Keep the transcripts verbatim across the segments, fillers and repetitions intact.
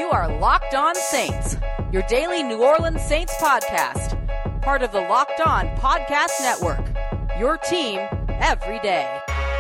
are Locked On Saints, your daily New Orleans Saints podcast, part of the Locked On Podcast Network, your team every day.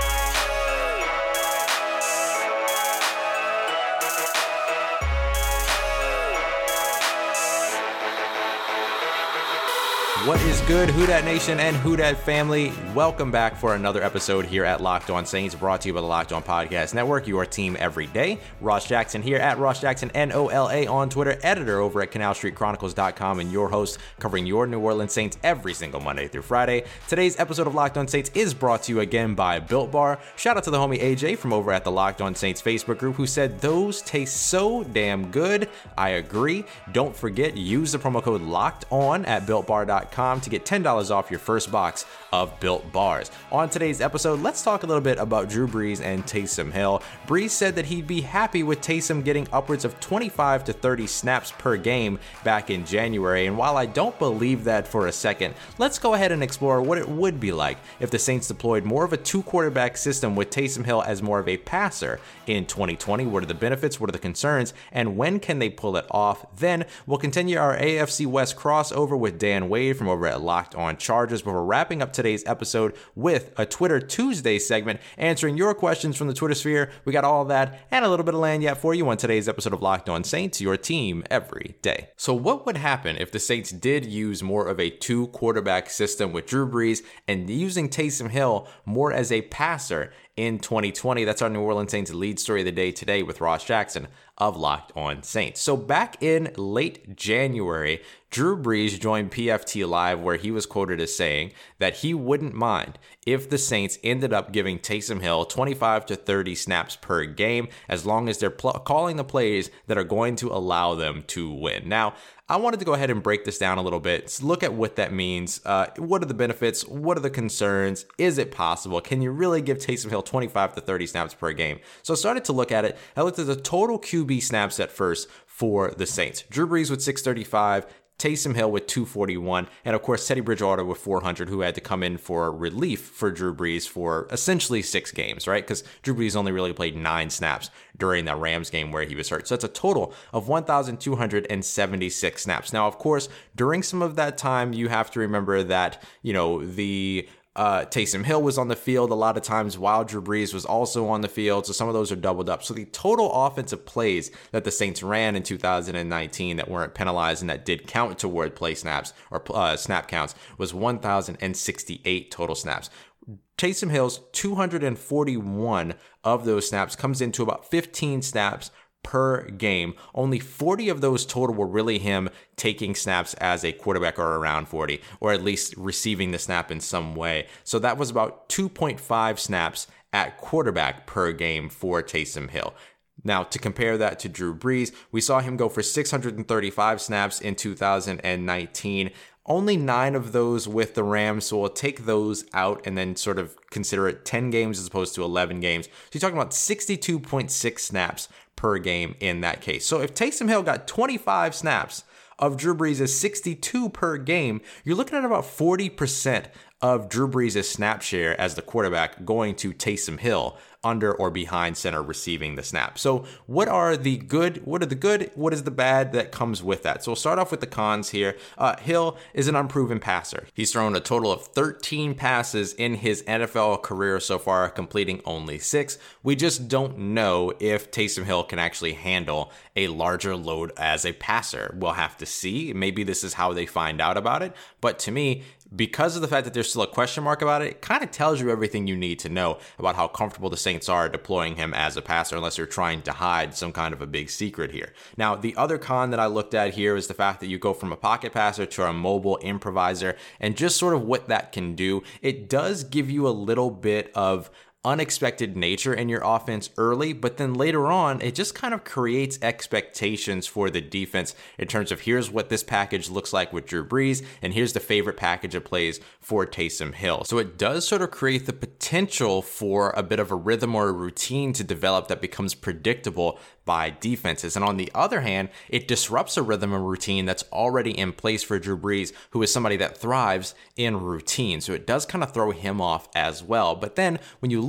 What is good, Who Dat Nation and Who Dat family? Welcome back for another episode here at Locked On Saints, brought to you by the Locked On Podcast Network, your team every day. Ross Jackson here at Ross Jackson, N O L A on Twitter, editor over at Canal Street Chronicles dot com, and your host covering your New Orleans Saints every single Monday through Friday. Today's episode of Locked On Saints is brought to you again by Built Bar. Shout out to the homie A J from over at the Locked On Saints Facebook group who said those taste so damn good. I agree. Don't forget, use the promo code Locked On at built bar dot com to get ten dollars off your first box of Built Bars. On today's episode, let's talk a little bit about Drew Brees and Taysom Hill. Brees said that he'd be happy with Taysom getting upwards of twenty-five to thirty snaps per game back in January, and while I don't believe that for a second, let's go ahead and explore what it would be like if the Saints deployed more of a two-quarterback system with Taysom Hill as more of a passer in twenty twenty. What are the benefits? What are the concerns? And when can they pull it off? Then we'll continue our A F C West crossover with Dan Wade from over at Locked On Chargers, but we're wrapping up today's episode with a Twitter Tuesday segment answering your questions from the Twitter sphere. We got all that and a little bit of lanyard for you on today's episode of Locked On Saints, your team every day. So what would happen if the Saints did use more of a two quarterback system with Drew Brees and using Taysom Hill more as a passer in twenty twenty? That's our New Orleans Saints lead story of the day today with Ross Jackson of Locked On Saints. So back in late January, Drew Brees joined P F T Live, where he was quoted as saying that he wouldn't mind if the Saints ended up giving Taysom Hill twenty-five to thirty snaps per game, as long as they're pl- calling the plays that are going to allow them to win. Now, I wanted to go ahead and break this down a little bit, look at what that means. Uh, what are the benefits? What are the concerns? Is it possible? Can you really give Taysom Hill twenty-five to thirty snaps per game? So I started to look at it. I looked at the total Q B snaps at first for the Saints. Drew Brees with six thirty-five, Taysom Hill with two forty-one, and of course Teddy Bridgewater with four hundred, who had to come in for relief for Drew Brees for essentially six games, right? Because Drew Brees only really played nine snaps during that Rams game where he was hurt. So that's a total of one thousand two hundred seventy-six snaps. Now, of course, during some of that time, you have to remember that, you know, the Uh, Taysom Hill was on the field a lot of times while Drew Brees was also on the field, so some of those are doubled up. So the total offensive plays that the Saints ran in two thousand nineteen that weren't penalized and that did count toward play snaps or uh, snap counts was one thousand sixty-eight total snaps. Taysom Hill's two hundred forty-one of those snaps comes into about fifteen snaps per game. Only forty of those total were really him taking snaps as a quarterback, or around forty, or at least receiving the snap in some way. So that was about two point five snaps at quarterback per game for Taysom Hill. Now, to compare that to Drew Brees, we saw him go for six hundred thirty-five snaps in two thousand nineteen. Only nine of those with the Rams, so we'll take those out and then sort of consider it ten games as opposed to eleven games. So you're talking about sixty-two point six snaps per game in that case. So if Taysom Hill got twenty-five snaps of Drew Brees' sixty-two per game, you're looking at about forty percent of Drew Brees' snap share as the quarterback going to Taysom Hill under or behind center receiving the snap. So what are the good, what are the good, what is the bad that comes with that? So we'll start off with the cons here. Uh, Hill is an unproven passer. He's thrown a total of thirteen passes in his N F L career so far, completing only six. We just don't know if Taysom Hill can actually handle a larger load as a passer. We'll have to see. Maybe this is how they find out about it. But to me, because of the fact that there's still a question mark about it, it kind of tells you everything you need to know about how comfortable the Saints are deploying him as a passer, unless you're trying to hide some kind of a big secret here. Now, the other con that I looked at here is the fact that you go from a pocket passer to a mobile improviser, and just sort of what that can do. It does give you a little bit of unexpected nature in your offense early, but then later on, it just kind of creates expectations for the defense in terms of here's what this package looks like with Drew Brees, and here's the favorite package of plays for Taysom Hill. So it does sort of create the potential for a bit of a rhythm or a routine to develop that becomes predictable by defenses. And on the other hand, it disrupts a rhythm and routine that's already in place for Drew Brees, who is somebody that thrives in routine. So it does kind of throw him off as well. But then when you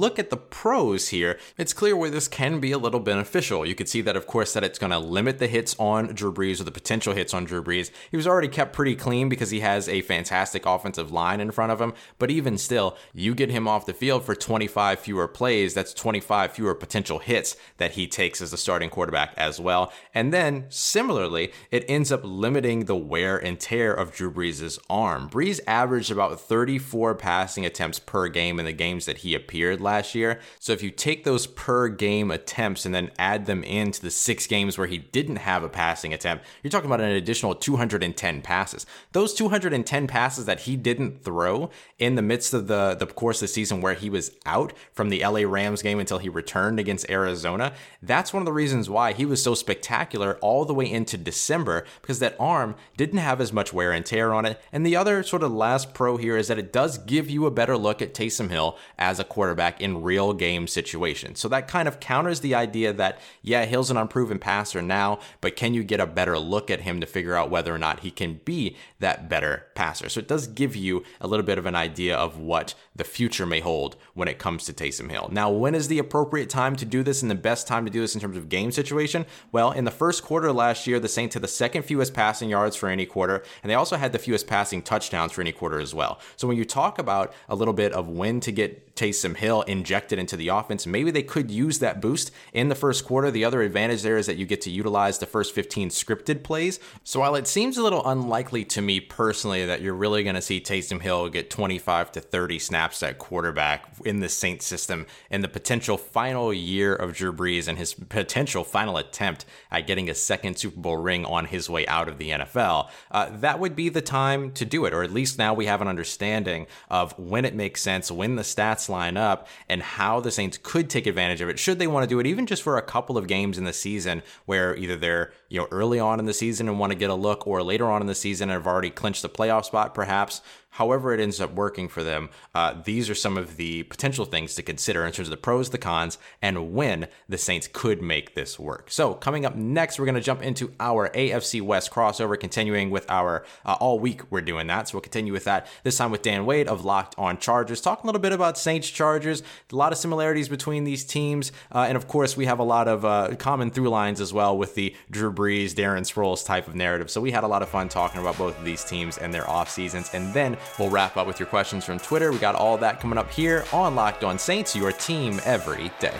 look at the pros here, it's clear where this can be a little beneficial. You could see that, of course, that it's going to limit the hits on Drew Brees, or the potential hits on Drew Brees. He was already kept pretty clean because he has a fantastic offensive line in front of him. But even still, you get him off the field for twenty-five fewer plays. That's twenty-five fewer potential hits that he takes as the starting quarterback as well. And then similarly, it ends up limiting the wear and tear of Drew Brees' arm. Brees averaged about thirty-four passing attempts per game in the games that he appeared last year. So if you take those per game attempts and then add them into the six games where he didn't have a passing attempt, you're talking about an additional two hundred ten passes. Those two hundred ten passes that he didn't throw in the midst of the, the course of the season where he was out from the L A Rams game until he returned against Arizona, that's one of the reasons why he was so spectacular all the way into December, because that arm didn't have as much wear and tear on it. And the other sort of last pro here is that it does give you a better look at Taysom Hill as a quarterback in real game situations. So that kind of counters the idea that, yeah, Hill's an unproven passer now, but can you get a better look at him to figure out whether or not he can be that better passer? So it does give you a little bit of an idea of what the future may hold when it comes to Taysom Hill. Now, when is the appropriate time to do this and the best time to do this in terms of game situation? Well, in the first quarter last year, the Saints had the second fewest passing yards for any quarter, and they also had the fewest passing touchdowns for any quarter as well. So when you talk about a little bit of when to get Taysom Hill injected into the offense, maybe they could use that boost in the first quarter. The other advantage there is that you get to utilize the first fifteen scripted plays. So while it seems a little unlikely to me personally that you're really going to see Taysom Hill get twenty-five to thirty snaps at quarterback in the Saints system in the potential final year of Drew Brees and his potential final attempt at getting a second Super Bowl ring on his way out of the N F L, uh, that would be the time to do it. Or at least now we have an understanding of when it makes sense, when the stats line up, and how the Saints could take advantage of it should they want to do it, even just for a couple of games in the season where either they're, you know, early on in the season and want to get a look, or later on in the season and have already clinched the playoff spot perhaps. However it ends up working for them, uh, these are some of the potential things to consider in terms of the pros, the cons, and when the Saints could make this work. So coming up next, we're going to jump into our A F C West crossover, continuing with our uh, all week we're doing that. So we'll continue with that this time with Dan Wade of Locked On Chargers, talking a little bit about Saints Chargers, a lot of similarities between these teams. Uh, and of course, we have a lot of uh, common through lines as well with the Drew Brees, Darren Sproles type of narrative. So we had a lot of fun talking about both of these teams and their off seasons. And then we'll wrap up with your questions from Twitter. We got all that coming up here on Locked On Saints, your team every day.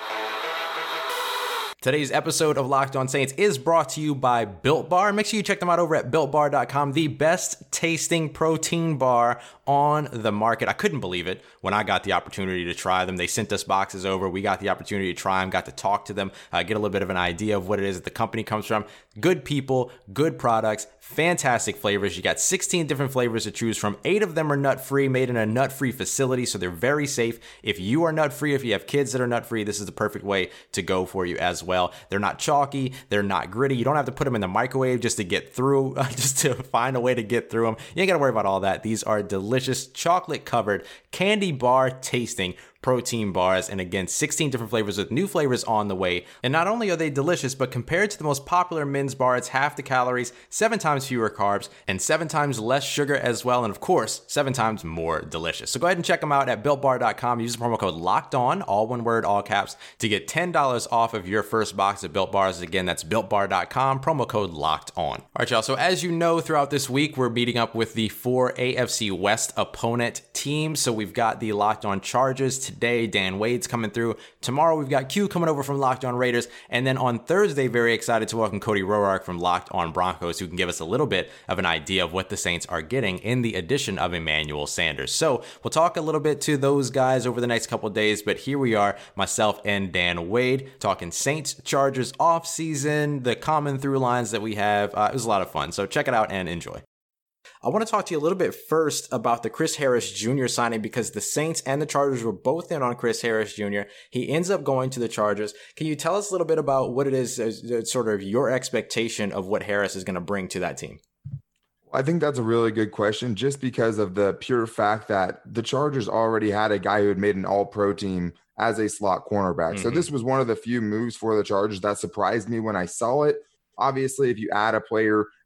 Today's episode of Locked On Saints is brought to you by Built Bar. Make sure you check them out over at built bar dot com, the best tasting protein bar on the market. I couldn't believe it when I got the opportunity to try them. They sent us boxes over. We got the opportunity to try them, got to talk to them, uh, get a little bit of an idea of what it is that the company comes from. Good people, good products, fantastic flavors. You got sixteen different flavors to choose from. Eight of them are nut-free, made in a nut-free facility, so they're very safe. If you are nut-free, if you have kids that are nut-free, this is the perfect way to go for you as well. They're not chalky, they're not gritty. You don't have to put them in the microwave just to get through, uh, just to find a way to get through them. You ain't gotta worry about all that. These are delicious, chocolate-covered, candy bar tasting protein bars, and again, sixteen different flavors with new flavors on the way. And not only are they delicious, but compared to the most popular men's bar, it's half the calories, seven times fewer carbs, and seven times less sugar as well, and of course, seven times more delicious. So go ahead and check them out at built bar dot com. Use the promo code LOCKEDON, all one word, all caps, to get ten dollars off of your first box of Built Bars. Again, that's built bar dot com, promo code LOCKEDON. All right, y'all, so as you know, throughout this week, we're meeting up with the four A F C West opponent teams. So we've got the Locked On Chargers today. Dan Wade's coming through. Tomorrow, we've got Q coming over from Locked On Raiders. And then on Thursday, very excited to welcome Cody Roark from Locked On Broncos, who can give us a little bit of an idea of what the Saints are getting in the addition of Emmanuel Sanders. So we'll talk a little bit to those guys over the next couple of days. But here we are, myself and Dan Wade, talking Saints, Chargers offseason, the common through lines that we have. Uh, it was a lot of fun. So check it out and enjoy. I want to talk to you a little bit first about the Chris Harris Junior signing, because the Saints and the Chargers were both in on Chris Harris Junior He ends up going to the Chargers. Can you tell us a little bit about what it is, uh, sort of your expectation of what Harris is going to bring to that team? I think that's a really good question, just because of the pure fact that the Chargers already had a guy who had made an all-pro team as a slot cornerback. Mm-hmm. So this was one of the few moves for the Chargers that surprised me when I saw it. Obviously, if you add a player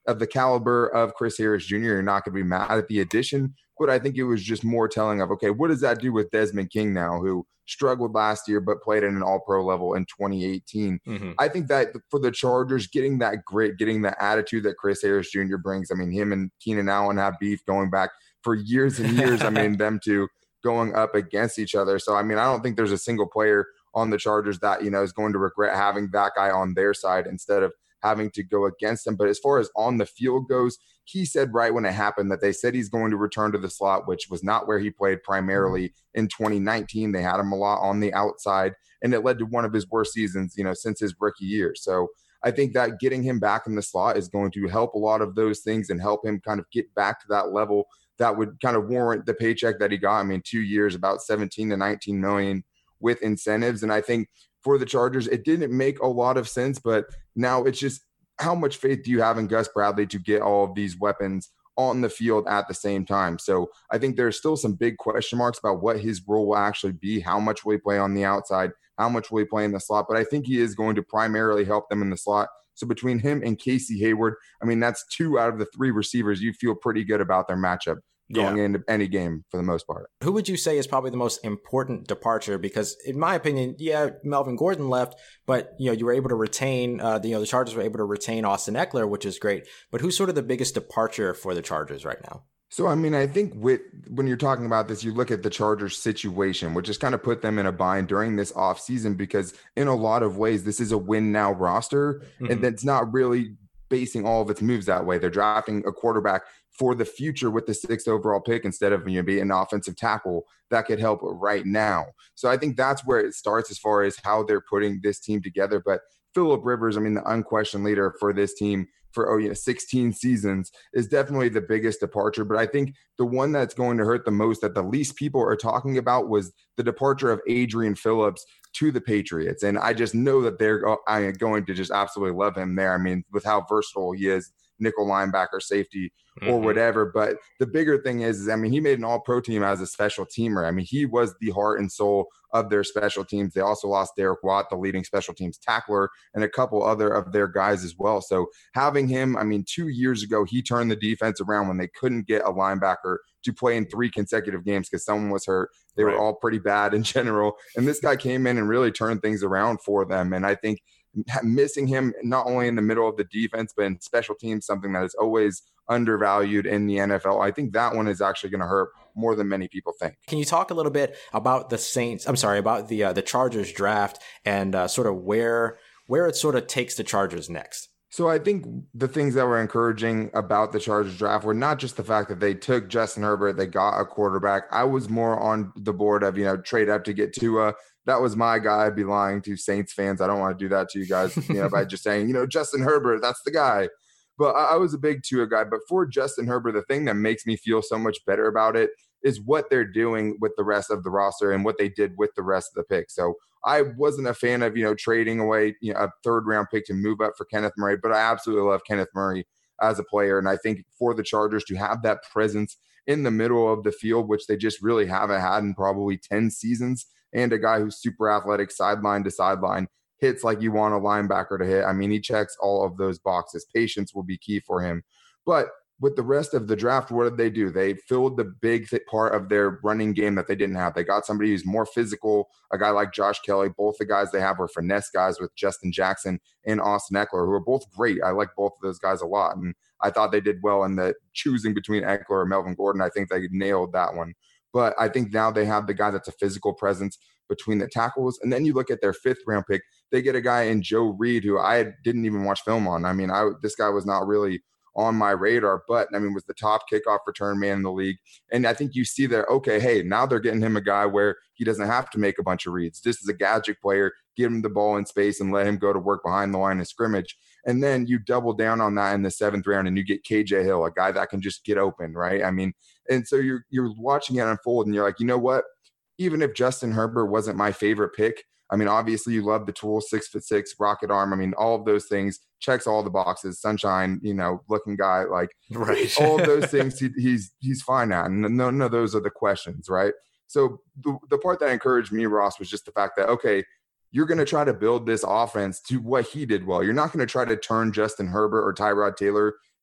of the caliber of Chris Harris Junior, you're not going to be mad at the addition. But I think it was just more telling of, okay, what does that do with Desmond King now, who struggled last year but played at an all-pro level in twenty eighteen? Mm-hmm. I think that for the Chargers, getting that grit, getting the attitude that Chris Harris Junior brings, I mean, him and Keenan Allen have beef going back for years and years. I mean, them two going up against each other. So, I mean, I don't think there's a single player on the Chargers that, you know, is going to regret having that guy on their side instead of having to go against him. But as far as on the field goes, he said right when it happened that they said he's going to return to the slot, which was not where he played primarily in twenty nineteen. They had him a lot on the outside, and it led to one of his worst seasons, you know, since his rookie year. So I think that getting him back in the slot is going to help a lot of those things and help him kind of get back to that level that would kind of warrant the paycheck that he got. I mean, two years, about seventeen to nineteen million with incentives. And I think for the Chargers, it didn't make a lot of sense, but now it's just, how much faith do you have in Gus Bradley to get all of these weapons on the field at the same time? So I think there's still some big question marks about what his role will actually be. How much will he play on the outside? How much will he play in the slot? But I think he is going to primarily help them in the slot. So between him and Casey Hayward, I mean, that's two out of the three receivers you feel pretty good about their matchup going yeah. into any game for the most part. Who would you say is probably the most important departure? Because in my opinion, yeah, Melvin Gordon left, but you know, you were able to retain, uh, the, you know, the Chargers were able to retain Austin Eckler, which is great. But who's sort of the biggest departure for the Chargers right now? So, I mean, I think with, when you're talking about this, you look at the Chargers situation, which has kind of put them in a bind during this offseason, because in a lot of ways, this is a win now roster, mm-hmm. and that's not really basing all of its moves that way. They're drafting a quarterback for the future with the sixth overall pick instead of, you know, being an offensive tackle that could help right now. So I think that's where it starts as far as how they're putting this team together. But Phillip Rivers, I mean, the unquestioned leader for this team for, oh, you know, sixteen seasons, is definitely the biggest departure. But I think the one that's going to hurt the most, that the least people are talking about, was the departure of Adrian Phillips to the Patriots. And I just know that they're going to just absolutely love him there. I mean, with how versatile he is, nickel linebacker, safety, or mm-hmm. whatever. But the bigger thing is, is, I mean, he made an all-pro team as a special teamer. I mean, he was the heart and soul of their special teams. They also lost Derek Watt, the leading special teams tackler, and a couple other of their guys as well. So having him, I mean, two years ago, he turned the defense around when they couldn't get a linebacker to play in three consecutive games because someone was hurt. They right. were all pretty bad in general. And this guy came in and really turned things around for them. And I think missing him not only in the middle of the defense, but in special teams, something that is always undervalued in the N F L. I think that one is actually going to hurt more than many people think. Can you talk a little bit about the Saints? I'm sorry, about the uh, the Chargers draft and uh, sort of where where it sort of takes the Chargers next? So I think the things that were encouraging about the Chargers draft were not just the fact that they took Justin Herbert, they got a quarterback. I was more on the board of, you know, trade up to get Tua. That was my guy. I'd be lying to Saints fans. I don't want to do that to you guys, you know, by just saying, you know, Justin Herbert, that's the guy. But I, I was a big Tua guy. But for Justin Herbert, the thing that makes me feel so much better about it is what they're doing with the rest of the roster and what they did with the rest of the picks. So I wasn't a fan of, you know, trading away, you know, a third round pick to move up for Kenneth Murray, but I absolutely love Kenneth Murray as a player. And I think for the Chargers to have that presence in the middle of the field, which they just really haven't had in probably ten seasons, and a guy who's super athletic, sideline to sideline, hits like you want a linebacker to hit. I mean, he checks all of those boxes. Patience will be key for him. But with the rest of the draft, what did they do? They filled the big th- part of their running game that they didn't have. They got somebody who's more physical, a guy like Josh Kelly. Both the guys they have were finesse guys with Justin Jackson and Austin Eckler, who are both great. I like both of those guys a lot. And I thought they did well in the choosing between Eckler and Melvin Gordon. I think they nailed that one. But I think now they have the guy that's a physical presence between the tackles. And then you look at their fifth round pick, they get a guy in Joe Reed, who I didn't even watch film on. I mean, I this guy was not really on my radar, but I mean, was the top kickoff return man in the league. And I think you see there, okay, hey, now they're getting him a guy where he doesn't have to make a bunch of reads. This is a gadget player, give him the ball in space and let him go to work behind the line of scrimmage. And then you double down on that in the seventh round and you get K J Hill, a guy that can just get open, right? I mean, and so you're you're watching it unfold and you're like, you know what? Even if Justin Herbert wasn't my favorite pick, I mean, obviously you love the tool, six foot six, rocket arm. I mean, all of those things, checks all the boxes, sunshine, you know, looking guy, like right. all of those things he, he's he's fine at. And none, none of those are the questions, right? So the, the part that encouraged me, Ross, was just the fact that, okay, you're going to try to build this offense to what he did well. You're not going to try to turn Justin Herbert or Tyrod Taylor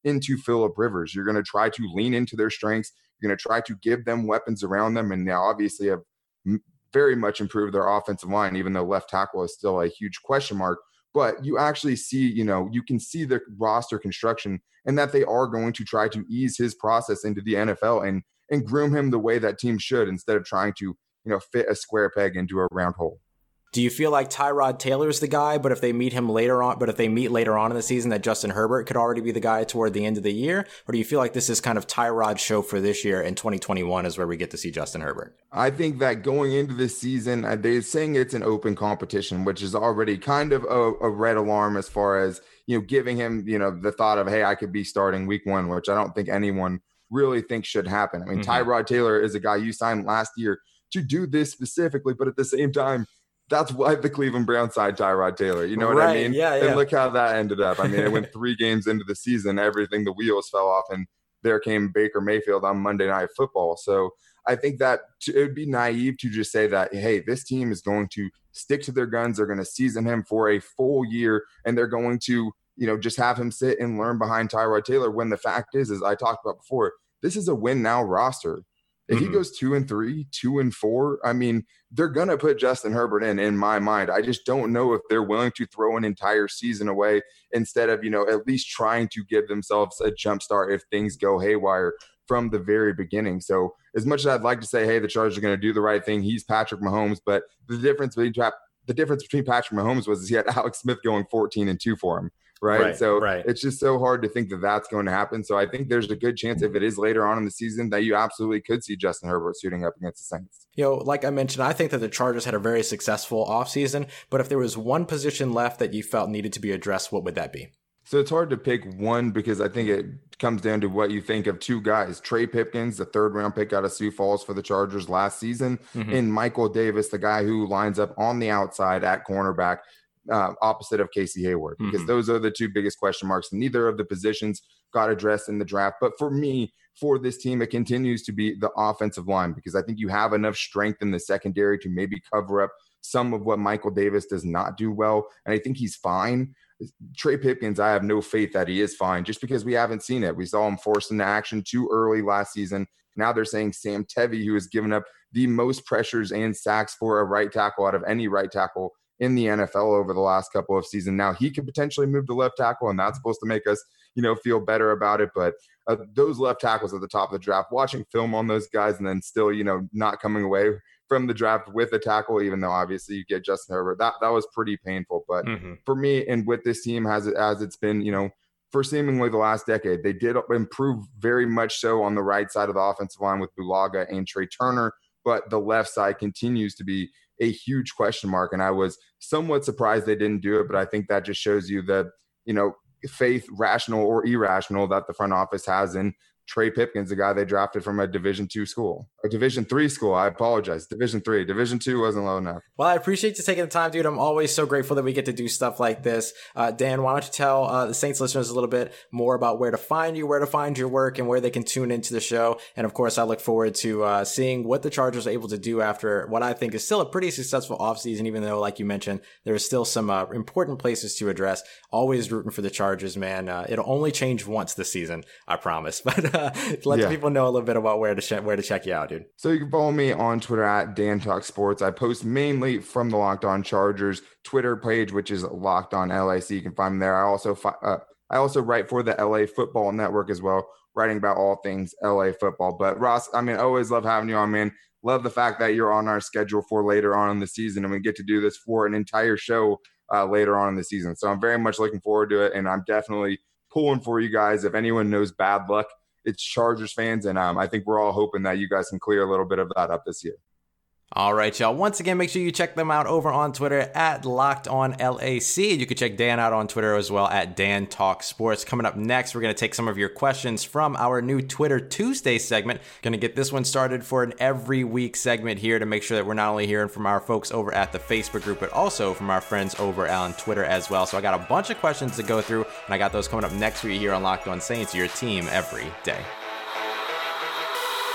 into Phillip Rivers. You're going to try to lean into their strengths. You're going to try to give them weapons around them. And now obviously have very much improved their offensive line, even though left tackle is still a huge question mark. But you actually see, you know, you can see the roster construction and that they are going to try to ease his process into the N F L and and groom him the way that teams should, instead of trying to, you know, fit a square peg into a round hole. Do you feel like Tyrod Taylor's the guy, but if they meet him later on, but if they meet later on in the season, that Justin Herbert could already be the guy toward the end of the year? Or do you feel like this is kind of Tyrod's show for this year, and twenty twenty-one is where we get to see Justin Herbert? I think that going into this season, they're saying it's an open competition, which is already kind of a, a red alarm as far as, you know, giving him, you know, the thought of, hey, I could be starting week one, which I don't think anyone really thinks should happen. I mean, mm-hmm. Tyrod Taylor is a guy you signed last year to do this specifically, but at the same time, that's why the Cleveland Browns signed Tyrod Taylor. You know what right. I mean? Yeah, yeah. And look how that ended up. I mean, it went three games into the season, everything, the wheels fell off, and there came Baker Mayfield on Monday Night Football. So I think that it would be naive to just say that, hey, this team is going to stick to their guns. They're going to season him for a full year, and they're going to, you know, just have him sit and learn behind Tyrod Taylor, when the fact is, as I talked about before, this is a win now roster. If mm-hmm. he goes two and three, two and four, I mean, they're going to put Justin Herbert in, in my mind. I just don't know if they're willing to throw an entire season away instead of, you know, at least trying to give themselves a jump start if things go haywire from the very beginning. So as much as I'd like to say, hey, the Chargers are going to do the right thing, he's Patrick Mahomes, but the difference between the difference between Patrick Mahomes was he had Alex Smith going fourteen and two for him. Right? right. So right. it's just so hard to think that that's going to happen. So I think there's a good chance if it is later on in the season that you absolutely could see Justin Herbert suiting up against the Saints. You know, like I mentioned, I think that the Chargers had a very successful offseason, but if there was one position left that you felt needed to be addressed, what would that be? So it's hard to pick one because I think it comes down to what you think of two guys. Trey Pipkins, the third round pick out of Sioux Falls for the Chargers last season, mm-hmm. and Michael Davis, the guy who lines up on the outside at cornerback, Uh, opposite of Casey Hayward, because mm-hmm. those are the two biggest question marks. Neither of the positions got addressed in the draft. But for me, for this team, it continues to be the offensive line, because I think you have enough strength in the secondary to maybe cover up some of what Michael Davis does not do well. And I think he's fine. Trey Pipkins, I have no faith that he is fine, just because we haven't seen it. We saw him forced into action too early last season. Now they're saying Sam Tevi, who has given up the most pressures and sacks for a right tackle out of any right tackle in the N F L over the last couple of seasons. Now he could potentially move to left tackle, and that's supposed to make us, you know, feel better about it. But uh, those left tackles at the top of the draft, watching film on those guys and then still, you know, not coming away from the draft with a tackle, even though obviously you get Justin Herbert, that, that was pretty painful. But mm-hmm. for me, and with this team, as, it, as it's been, you know, for seemingly the last decade, they did improve very much so on the right side of the offensive line with Bulaga and Trey Turner, but the left side continues to be a huge question mark. And I was somewhat surprised they didn't do it, but I think that just shows you the, you know, faith, rational or irrational, that the front office has in Trey Pipkins, the guy they drafted from a Division two school, a Division three school. I apologize. Division three, Division two wasn't low enough. Well, I appreciate you taking the time, dude. I'm always so grateful that we get to do stuff like this. Uh, Dan, why don't you tell uh, the Saints listeners a little bit more about where to find you, where to find your work, and where they can tune into the show. And of course, I look forward to uh, seeing what the Chargers are able to do after what I think is still a pretty successful offseason, even though, like you mentioned, there are still some uh, important places to address. Always rooting for the Chargers, man. Uh, it'll only change once this season, I promise. But uh, let yeah. people know a little bit about where to sh- where to check you out, dude. So you can follow me on Twitter at Dan Talk Sports. I post mainly from the Locked On Chargers Twitter page, which is Locked On L A C. You can find me there. I also fi- uh, I also write for the L A Football Network as well, writing about all things L A football. But Ross, I mean, I always love having you on, man. Love the fact that you're on our schedule for later on in the season, and we get to do this for an entire show uh, later on in the season. So I'm very much looking forward to it, and I'm definitely pulling for you guys. If anyone knows bad luck, it's Chargers fans, and um, I think we're all hoping that you guys can clear a little bit of that up this year. All right, y'all. Once again, make sure you check them out over on Twitter at Locked On L A C. You can check Dan out on Twitter as well at Dan Talk Sports. Coming up next, we're going to take some of your questions from our new Twitter Tuesday segment. Going to get this one started for an every week segment here to make sure that we're not only hearing from our folks over at the Facebook group, but also from our friends over on Twitter as well. So I got a bunch of questions to go through, and I got those coming up next week here on Locked On Saints, your team every day.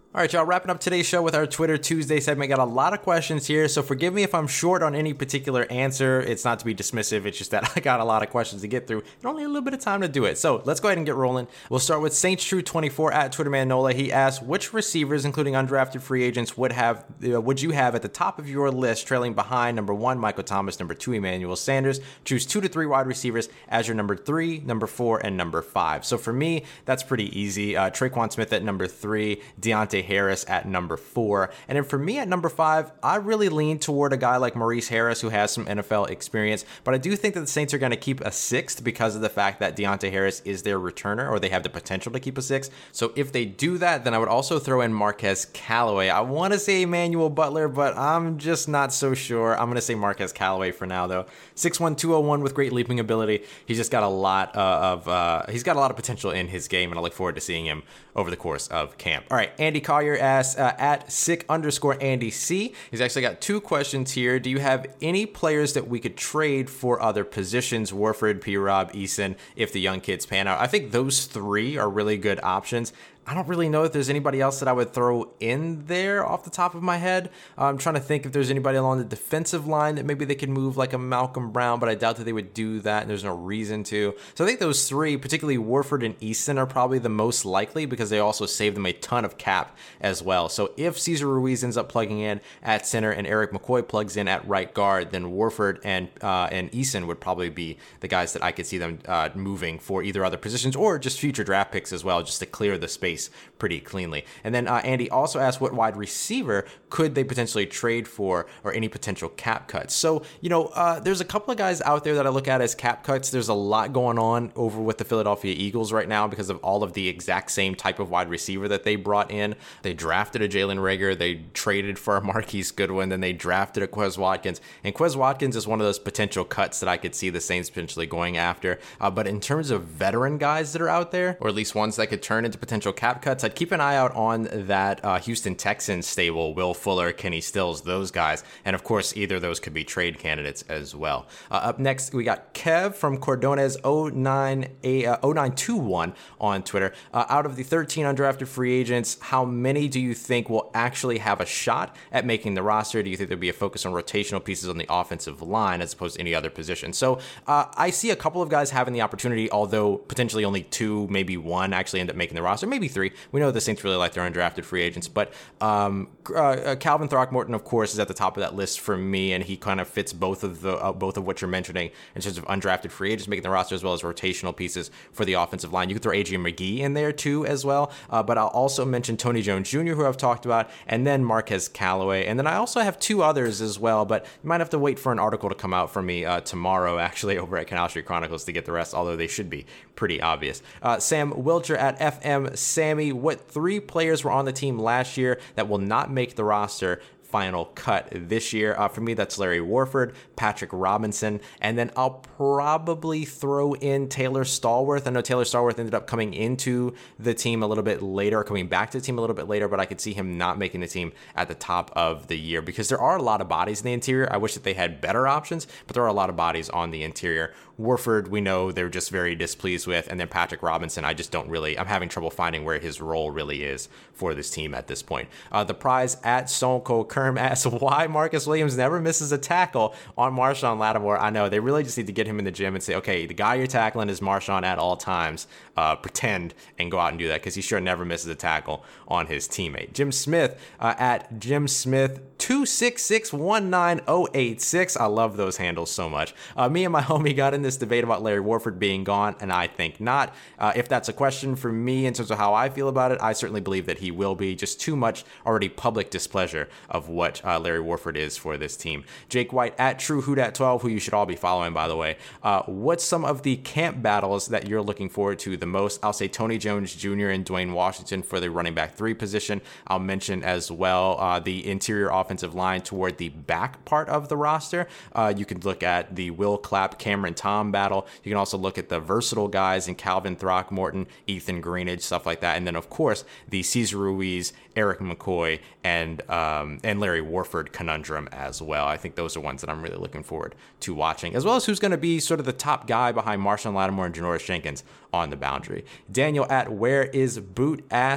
All right, y'all, wrapping up today's show with our Twitter Tuesday segment. Got a lot of questions here, so forgive me if I'm short on any particular answer. It's not to be dismissive. It's just that I got a lot of questions to get through and only a little bit of time to do it. So let's go ahead and get rolling. We'll start with Saints True twenty-four at Twitterman Nola. He asked, which receivers, including undrafted free agents, would have uh, would you have at the top of your list, trailing behind number one, Michael Thomas, number two, Emmanuel Sanders? Choose two to three wide receivers as your number three, number four, and number five. So for me, that's pretty easy. Uh, Traquan Smith at number three, Deontay Harris at number number four. And then for me at number five, I really lean toward a guy like Maurice Harris, who has some N F L experience, but I do think that the Saints are going to keep a sixth because of the fact that Deontay Harris is their returner, or they have the potential to keep a sixth. So if they do that, then I would also throw in Marquez Callaway. I want to say Emmanuel Butler, but I'm just not so sure. I'm going to say Marquez Callaway for now, though. six one, two oh one with great leaping ability. He's just got a lot uh, of uh, he's got a lot of potential in his game, and I look forward to seeing him over the course of camp. All right, Andy Collier asks, uh, at sick underscore Andy C. He's actually got two questions here. Do you have any players that we could trade for other positions? Warford, P-Rob, Eason, if the young kids pan out. I think those three are really good options. I don't really know if there's anybody else that I would throw in there off the top of my head. I'm trying to think if there's anybody along the defensive line that maybe they could move, like a Malcolm Brown, but I doubt that they would do that, and there's no reason to. So I think those three, particularly Warford and Easton, are probably the most likely because they also save them a ton of cap as well. So if Cesar Ruiz ends up plugging in at center and Eric McCoy plugs in at right guard, then Warford and uh, and Easton would probably be the guys that I could see them uh, moving for either other positions or just future draft picks as well, just to clear the space pretty cleanly. And then uh, Andy also asked what wide receiver could they potentially trade for, or any potential cap cuts. So, you know, uh, there's a couple of guys out there that I look at as cap cuts. There's a lot going on over with the Philadelphia Eagles right now because of all of the exact same type of wide receiver that they brought in. They drafted a Jalen Reagor, they traded for a Marquise Goodwin, then they drafted a Quez Watkins. And Quez Watkins is one of those potential cuts that I could see the Saints potentially going after. Uh, but in terms of veteran guys that are out there, or at least ones that could turn into potential cap cuts, I'd keep an eye out on that uh, Houston Texans stable, Will Fuller, Kenny Stills, those guys. And of course, either of those could be trade candidates as well. Uh, up next, we got Kev from Cordones oh nine two one on Twitter. Uh, out of the thirteen undrafted free agents, how many do you think will actually have a shot at making the roster? Do you think there'll be a focus on rotational pieces on the offensive line as opposed to any other position? So uh, I see a couple of guys having the opportunity, although potentially only two, maybe one actually end up making the roster, maybe three. We know the Saints really like their undrafted free agents, but um, uh, Calvin Throckmorton, of course, is at the top of that list for me, and he kind of fits both of the uh, both of what you're mentioning in terms of undrafted free agents making the roster as well as rotational pieces for the offensive line. You could throw Adrian McGee in there too as well, uh, but I'll also mention Tony Jones Junior, who I've talked about, and then Marquez Callaway, and then I also have two others as well, but you might have to wait for an article to come out from me uh, tomorrow, actually, over at Canal Street Chronicles to get the rest, although they should be pretty obvious. Uh, Sam Wilcher at F M Sammy, what three players were on the team last year that will not make the roster final cut this year? Uh, for me, that's Larry Warford, Patrick Robinson, and then I'll probably throw in Taylor Stallworth. I know Taylor Stallworth ended up coming into the team a little bit later, coming back to the team a little bit later, but I could see him not making the team at the top of the year because there are a lot of bodies in the interior. I wish that they had better options, but there are a lot of bodies on the interior. Warford, we know they're just very displeased with, and then Patrick Robinson, I just don't really, I'm having trouble finding where his role really is for this team at this point. Uh, the prize at Sonko Kerm asks why Marcus Williams never misses a tackle on Marshawn Lattimore. I know, they really just need to get him in the gym and say, okay, the guy you're tackling is Marshawn at all times. Uh, pretend and go out and do that because he sure never misses a tackle on his teammate. Jim Smith uh, at Jim Smith two six six one nine zero eight six. I love those handles so much. Uh, me and my homie got in this debate about Larry Warford being gone, and I think not. Uh, if that's a question for me in terms of how I feel about it, I certainly believe that he will be. Just too much already public displeasure of what uh, Larry Warford is for this team. Jake White at True Houdat twelve, who you should all be following, by the way. Uh, what's some of the camp battles that you're looking forward to the most? I'll say Tony Jones Junior and Dwayne Washington for the running back three position. I'll mention as well uh, the interior offensive line toward the back part of the roster. Uh, you could look at the Will Clapp, Cameron Tom battle. You can also look at the versatile guys in Calvin Throckmorton, Ethan Greenidge, stuff like that. And then, of course, the Cesar Ruiz, Eric McCoy, and um, and Larry Warford conundrum as well. I think those are ones that I'm really looking forward to watching, as well as who's going to be sort of the top guy behind Marshawn Lattimore and Janoris Jenkins on the boundary. Daniel at Where Is Boot asks,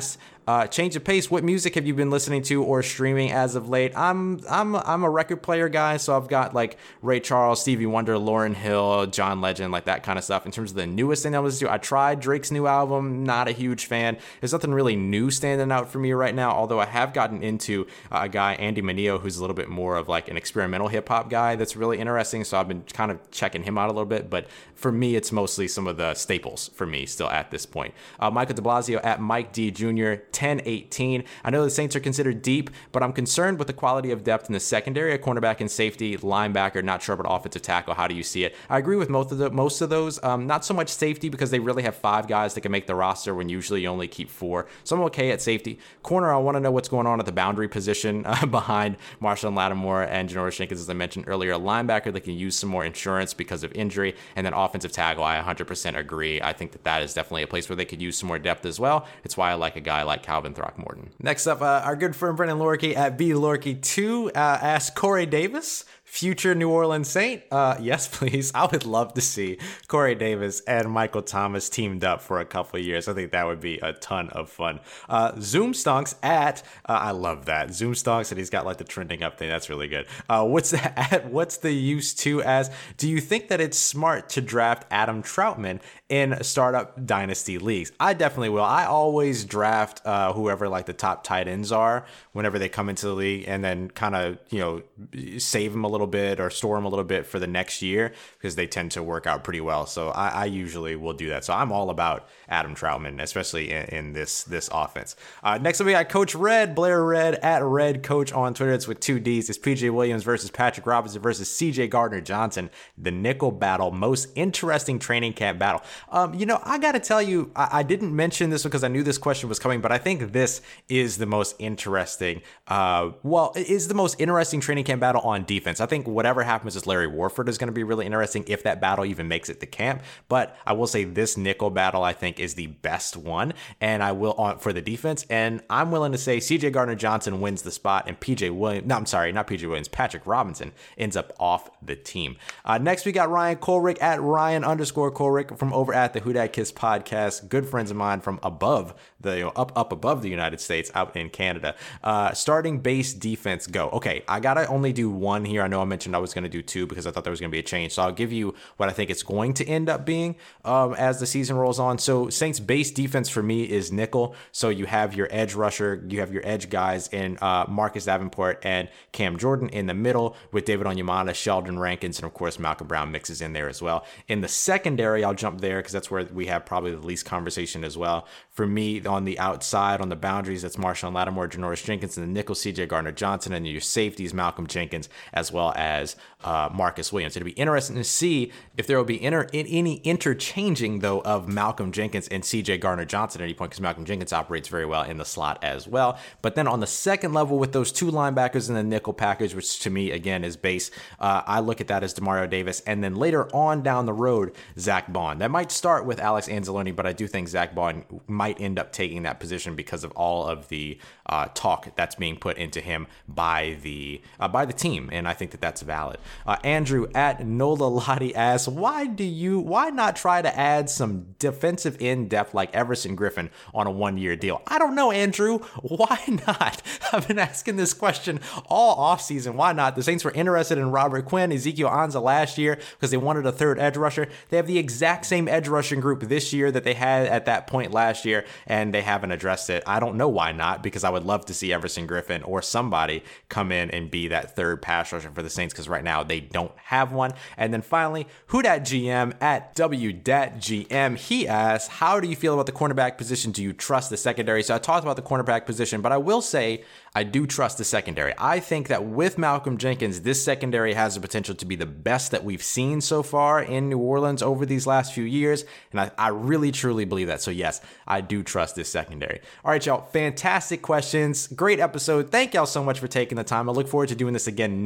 Uh, change of pace. What music have you been listening to or streaming as of late? I'm I'm I'm a record player guy, so I've got like Ray Charles, Stevie Wonder, Lauryn Hill, John Legend, like that kind of stuff. In terms of the newest thing I was to, I tried Drake's new album. Not a huge fan. There's nothing really new standing out for me right now. Although I have gotten into uh, a guy, Andy Mineo, who's a little bit more of like an experimental hip hop guy. That's really interesting. So I've been kind of checking him out a little bit. But for me, it's mostly some of the staples for me still at this point. Uh, Michael de Blasio at Mike D Junior ten eighteen. I know the Saints are considered deep, but I'm concerned with the quality of depth in the secondary, a cornerback and safety, linebacker, not sure about offensive tackle. How do you see it? I agree with most of the most of those. Um, not so much safety because they really have five guys that can make the roster when usually you only keep four. So I'm okay at safety. Corner, I want to know what's going on at the boundary position uh, behind Marshawn Lattimore and Janoris Jenkins, as I mentioned earlier. Linebacker, they can use some more insurance because of injury. And then offensive tackle, I one hundred percent agree. I think that that is definitely a place where they could use some more depth as well. It's why I like a guy like Calvin Throckmorton. Next up, uh, our good friend Brendan Lorkey at B Lorkey two uh, asks Corey Davis, future New Orleans Saint. Uh, yes, please. I would love to see Corey Davis and Michael Thomas teamed up for a couple of years. I think that would be a ton of fun. Uh, Zoom Stonks at, uh, I love that. Zoom Stonks, and he's got like the trending up thing. That's really good. Uh, what's the, at, what's the use to as, do you think that it's smart to draft Adam Troutman in startup dynasty leagues? I definitely will. I always draft uh, whoever like the top tight ends are whenever they come into the league, and then kind of, you know, save them a little bit or store them a little bit for the next year because they tend to work out pretty well. So I, I usually will do that. So I'm all about Adam Troutman, especially in, in this this offense. Uh, next up, we got Coach Red, Blair Red at Red Coach on Twitter. It's with two D's. It's P J Williams versus Patrick Robinson versus C J Gardner Johnson. The nickel battle, most interesting training camp battle. Um, you know, I got to tell you, I, I didn't mention this because I knew this question was coming, but I think this is the most interesting. Uh, well, it is the most interesting training camp battle on defense. I think whatever happens with Larry Warford is going to be really interesting if that battle even makes it to camp. But I will say this nickel battle, I think, is the best one, and I will on for the defense. And I'm willing to say C J Gardner Johnson wins the spot, and P J Williams. No, I'm sorry, not P J Williams. Patrick Robinson ends up off the team. Uh, next, we got Ryan Colrick at Ryan underscore Colrick from over at the Who Dat Kiss podcast. Good friends of mine from above the you know, up up above the United States, out in Canada. Uh, starting base defense, go. Okay, I gotta only do one here. I know I mentioned I was going to do two because I thought there was going to be a change. So I'll give you what I think it's going to end up being um, as the season rolls on. So Saints base defense for me is nickel. So you have your edge rusher, you have your edge guys in uh, Marcus Davenport and Cam Jordan in the middle with David Onyemata, Sheldon Rankins, and of course Malcolm Brown mixes in there as well. In the secondary, I'll jump there because that's where we have probably the least conversation as well. For me, on the outside, on the boundaries, that's Marshawn Lattimore, Janoris Jenkins, and the nickel C J Gardner Johnson, and your safeties, Malcolm Jenkins, as well as uh, Marcus Williams. It'll be interesting to see if there will be inter- in any interchanging, though, of Malcolm Jenkins and C J Gardner Johnson at any point, because Malcolm Jenkins operates very well in the slot as well. But then on the second level with those two linebackers in the nickel package, which to me, again, is base, uh, I look at that as Demario Davis. And then later on down the road, Zach Bond. That might start with Alex Anzalone, but I do think Zach Bond might end up taking that position because of all of the uh, talk that's being put into him by the uh, by the team, and I think that that's valid. Uh, Andrew at Nola Lottie asks, why do you why not try to add some defensive in depth like Everson Griffin on a one-year deal? I don't know, Andrew. Why not? I've been asking this question all offseason. Why not? The Saints were interested in Robert Quinn, Ezekiel Ansah last year because they wanted a third edge rusher. They have the exact same edge rushing group this year that they had at that point last year, and they haven't addressed it. I don't know why not, because I would love to see Everson Griffin or somebody come in and be that third pass rusher for the Saints, because right now they don't have one. And then finally, Who Dat G M at W Dat G M, he asks, how do you feel about the cornerback position? Do you trust the secondary? So I talked about the cornerback position, but I will say I do trust the secondary. I think that with Malcolm Jenkins, this secondary has the potential to be the best that we've seen so far in New Orleans over these last few years. And I, I really, truly believe that. So yes, I do trust this secondary. All right, y'all. Fantastic questions. Great episode. Thank y'all so much for taking the time. I look forward to doing this again next week.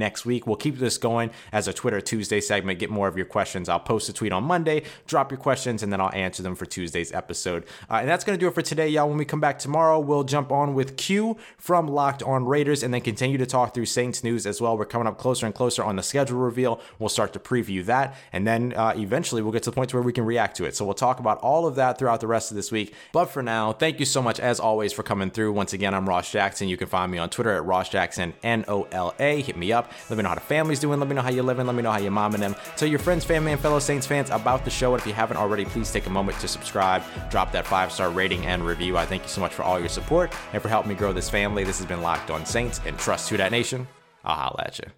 week. We'll keep this going as a Twitter Tuesday segment. Get more of your questions. I'll post a tweet on Monday, drop your questions, and then I'll answer them for Tuesday's episode. Uh, and that's going to do it for today, y'all. When we come back tomorrow, we'll jump on with Q from Locked On Raiders and then continue to talk through Saints news as well. We're coming up closer and closer on the schedule reveal. We'll start to preview that, and then uh, eventually we'll get to the point where we can react to it. So we'll talk about all of that throughout the rest of this week. But for now, thank you so much, as always, for coming through. Once again, I'm Ross Jackson. You can find me on Twitter at Ross Jackson, N O L A. Hit me up. Let me know how the family's doing. Let me know how you're living. Let me know how your mom and them. Tell your friends, family, and fellow Saints fans about the show. And if you haven't already, please take a moment to subscribe, drop that five-star rating and review. I thank you so much for all your support and for helping me grow this family. This has been Locked On Saints, and trust Who Dat Nation. I'll holla at you.